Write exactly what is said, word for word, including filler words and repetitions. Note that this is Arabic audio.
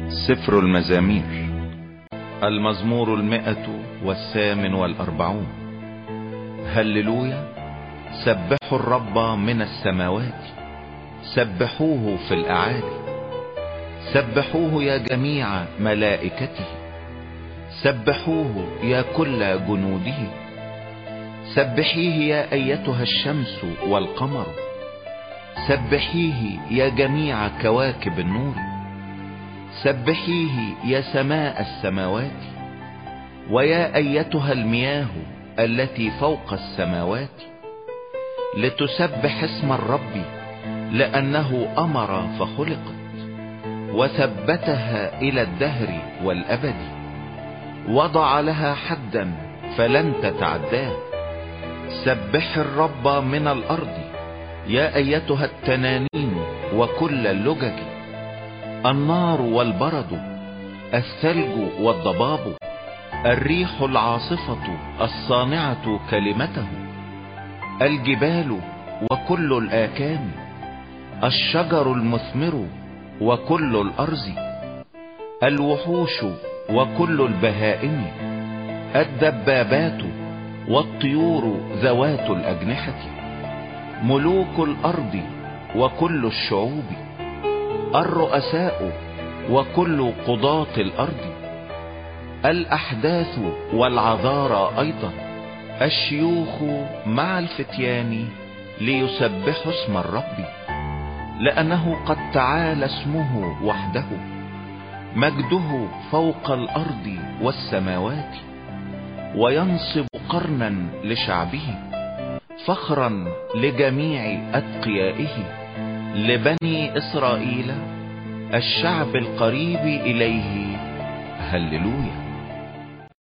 سفر المزامير. المزمور المئة والثامن والأربعون. هللويا. سبحوا الرب من السماوات، سبحوه في الأعالي، سبحوه يا جميع ملائكته، سبحوه يا كل جنوده، سبحيه يا أيتها الشمس والقمر، سبحيه يا جميع كواكب النور، سبحيه يا سماء السماوات، ويا أيتها المياه التي فوق السماوات، لتسبح اسم الرب لأنه أمر فخلقت، وثبتها إلى الدهر والأبد، وضع لها حدا فلن تتعداه. سبح الرب من الأرض يا أيتها التنانين وكل اللجج، النار والبرد، الثلج والضباب، الريح العاصفة الصانعة كلمته، الجبال وكل الآكام، الشجر المثمر وكل الأرز، الوحوش وكل البهائم، الدبابات والطيور ذوات الأجنحة، ملوك الأرض وكل الشعوب، الرؤساء وكل قضاة الأرض، الأحداث والعذارى أيضا، الشيوخ مع الفتيان، ليسبحوا اسم الرب، لأنه قد تعالى اسمه وحده، مجده فوق الأرض والسماوات، وينصب قرنا لشعبه، فخرا لجميع أتقيائه، لبني إسرائيل الشعب القريب إليه. هللويا.